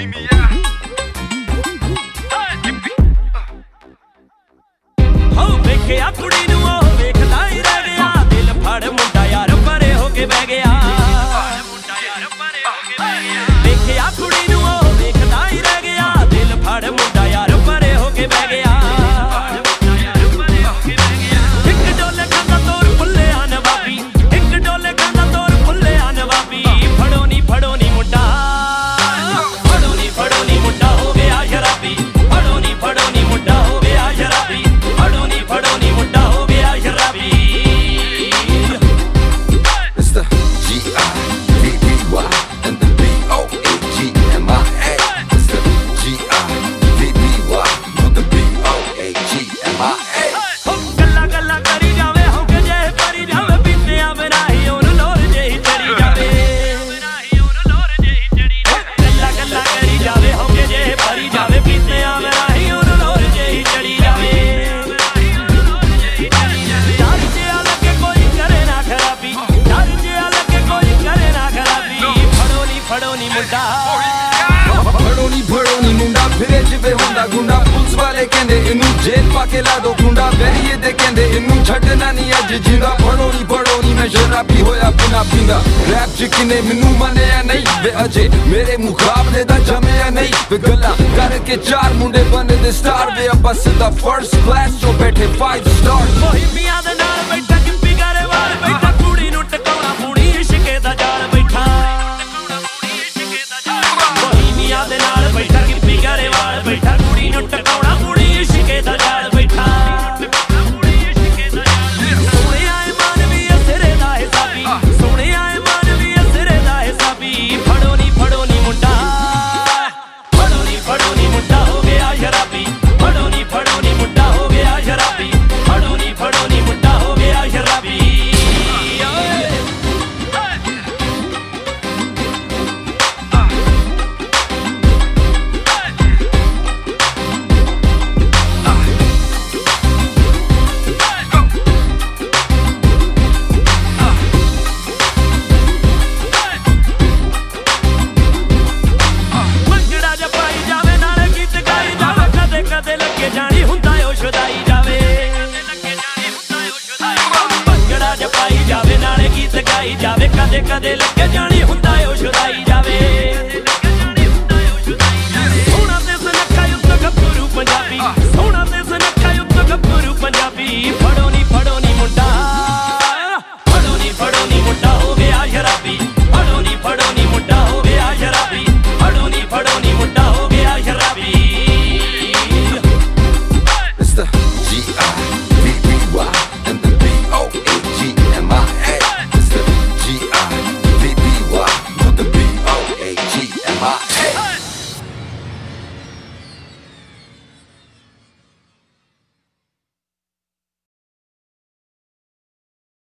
see me out. हो वेखिया कुड़ी नूं ओह वेखदा ही रह गया दिल फड़ मुंडा यार परे हो के बह गया वेखिया कुड़ी नूं ओह वेखदा ही रह गया दिल फड़ मुंडा यार परे हो के बह गया एक डोले खांदा तोर फुल्ले आ नवाबी एक डोले खांदा तोर फुल्ले आ नवाबी फड़ो नी मुंडा मुंडा हो गया शराबी फड़ो नी मुंडा हो गया शराबी फड़ो नी मुंडा हो गया शराबी It's the G-I-V-V-Y and the B-O-A-G-M-I-A. It's the G-I-V-V-Y and the B-O-A-G-M-I-A. हो गल्ला गल्ला करी जावे हो के जे परी जावे पीते आ मेरा ही ओन लोर जे ही चढ़ी जावे गल्ला गल्ला करी जावे हो के जे परी जावे पीते आ मेरा ही ओन लोर जे ही चढ़ी जावे यार जे अलग कोई करे ना खराबी यार जे अलग कोई करे ना खराबी फड़ो नी मुंडा ਫੜੋ ਨੀ ਮੁੰਡਾ ਫਿਰੇ ਜਿਵੇਂ ਹੁੰਦਾ ਗੁੰਡਾ ਪੁਲਿਸ ਵਾਲੇ ਕਹਿੰਦੇ ਇਹਨੂੰ ਜੇਲ੍ਹ ਪਾ ਕੇ ਲਾ ਦੋ ਗੁੰਡਾ ਵੈਰੀਏ ਦੇ ਕਹਿੰਦੇ ਇਹਨੂੰ ਛੱਡਣਾ ਨਹੀਂ ਅੱਜ ਜਿੰਦਾ ਫੜੋ ਨੀ ਮੈਂ ਸ਼ਰਾਬੀ ਹੋਇਆ ਬਿਨਾ ਪੀਂਦਾ ਰੈਪ ਚ ਕਿਨੇ ਮੈਨੂੰ ਮੰਨਿਆ ਨਹੀਂ ਵੇ ਅਜੇ ਮੇਰੇ ਮੁਕਾਬਲੇ ਦਾ ਜਮਿਆ ਨਹੀਂ ਵੇ ਗੱਲਾਂ ਕਰਕੇ ਚਾਰ ਮੁੰਡੇ ਬਣਦੇ ਸਟਾਰ ਵੇ ਆਪਾਂ ਸਿੱਧਾ ਫਰਸਟ ਕਲਾਸ ਚੋਂ ਬੈਠੇ 5 ਸਟਾਰ ਮੋਹਿਮੀਆਂ ਦੇ ਨਾਲ ਬੈਠਾ ਕਿੰਪੀ ਗਰੇਵਾਲ ਬੈਠਾ ਕੁੜੀ ਨੂੰ ਟਕਾਉਣਾ ਪੂਣੀ ਇਸ਼ਕੇ ਦਾ ਜਾਲ ਬੈਠਾ ਮੋਹਿਮੀਆਂ ਦੇ ਨਾਲ ਬੈਠਾ ਕਿੰਪੀ ਗਰੇਵਾਲ ਬੈਠਾ ਕੁੜੀ ਨੂੰ ਟਕਾਉਣਾ ਪੂਣੀ ਇਸ਼ਕੇ ਦਾ ਜਾਲ ਬੈਠਾ ਸੋਹਣਿਆ ਏ ਮਨ ਵੀ ਸਿਰੇ ਦਾ ਹਿਸਾਬੀ ਸੋਹਣਿਆ ਏ ਮਨ ਵੀ ਸਿਰੇ ਦਾ ਹਿਸਾਬੀ ਫੜੋ ਨੀ ਮੁੰਡਾ ਮੁੰਡਾ ਹੋ ਗਿਆ ਸ਼ਰਾਬੀ ਫੜੋ ਨੀ ਮੁੰਡਾ ਹੋ ਗਿਆ ਸ਼ਰਾਬੀ ਫੜੋ ਨੀ ਮੁੰਡਾ ਹੋ ਗਿਆ ਸ਼ਰਾਬੀ ਕਦੇ ਲੱਗੇ ਜਾਣੀ ਹੁੰਦਾ ਓ ਸ਼ੁਦਾਈ ਜਾਵੇ ਭੰਗੜਾ ਜਪਾਈ ਜਾਵੇ ਨਾਲੇ ਗੀਤ ਗਾਈ ਜਾਵੇ ਕਦੇ ਲੱਗੇ ਜਾਣੀ